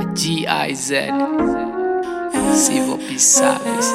GIZ Civil Peace Service.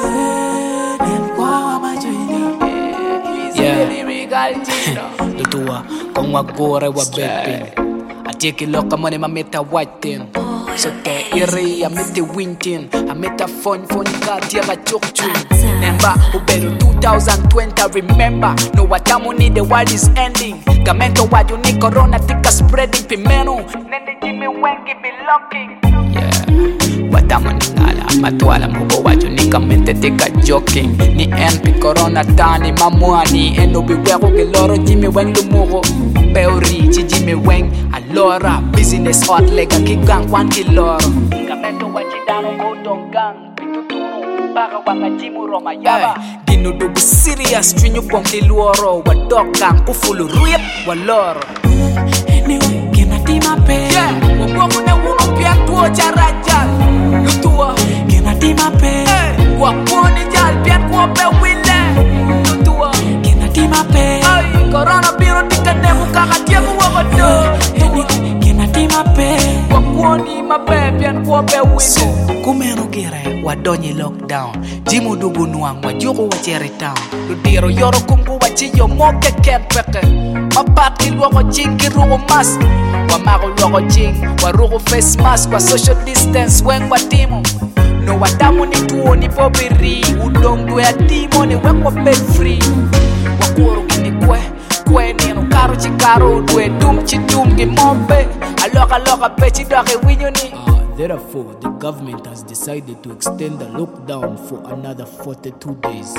Lutua con wagore wa bepin. Atiki loka money ma meta whiten. So te iri a mete wintin. A meta fun kati a chokchun. Nemba uberu 2020 remember. No watamuni the world is ending. Gamento wadu ni corona tika spreading pimeno. Nende Jimmy Wengi be locking. Watamuni ngala matwala mugo waju ni kamente tika joking. Ni NP corona tani mamuani. Eno biweko geloro Jimmy Wengi mugo. Beori chi Jimmy Weng alora business hot lega kigang kwan kiloro. Gamento wachidano godongang. Baka wanga jimu roma yaba dinu dubu serious twinyu bonki luoro wadokang kufulu ruyep waloro anyway kena tima pe wabomu ne wunu pia tuo charajal lutua kena tima pe waponi jal pia kuo pe wile lutua kena tima pe corona biro tika nemu kaka tiemu wabado anyway kena tima pe waponi mape pia kuo pe wile kumeno gire wadonyi lockdown jimu dugu nuang wajugo wachere town ludiro yoro kumbu wachiyo moke kepeke mapati luogo jingi rugo mask wamago luogo jing warugo face mask wa social distance weng watimu no wadamu ni tuo ni pobiri udongo ya timo ni wekwa bed free wakuru gini kwe nino karo chikaro dwe dum chidum gimombe aloka pechi doke winyo ni. Therefore, the government has decided to extend the lockdown for another 42 days.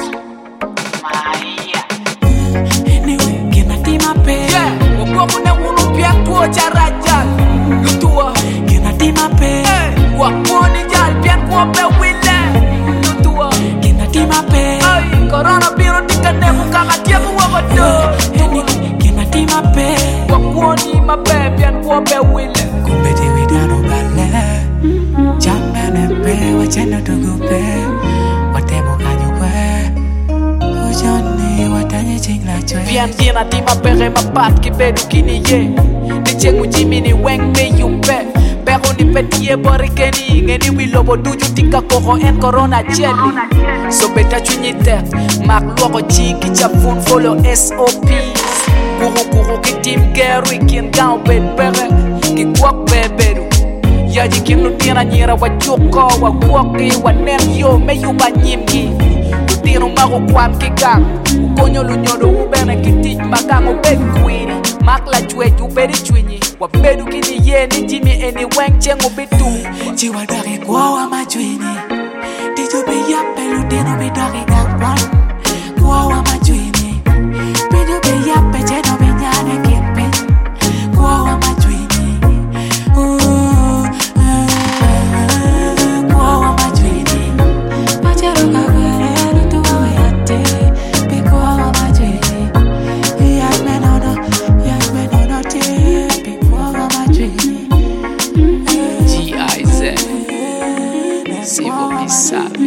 Anyway, kena tima pe wabomu ne wunu pia tuo charajal lutua kena tima pe waponi jal pia kuo pe wile lutua kena tima pe corona biro tika nemu kaka tiemu wabado anyway, kena tima pe waponi mape pia kuo pe wile kumbete widano bale Jamene pe wachendo tugupe watemo kanyukwe ujoni watanye chingla chwe Vian gina tima pere mapat ki bedu kini ye Ni chengu jimi ni weng me yumpe Pero ni petie borikeni ngeni wilobo duju tika koko en corona jelly So beta chunyi tek mak luoko chiki chapun follow SOPs Kuru ki tim geru ikin gao bed pere Ki kwak bebedu Yaji kin lutira nyira wa chuko wa kuoki wa neryo meyu ba nyimgi Lutiro mago kwan kigang Ukonyo lunyodo ubene kitich makang ubed kwiri Makla chweju ubedi chwinyi Wabedu kini yeni jimi eni weng cheng ubitu Chiwa dagi kwa wa machwini Tiju be yape lutiro be dagi gangwan Kwa wa machwini Tiju be yape cheno be nyane kimpi Kwa wa machwini GIZ Civil Peace Service.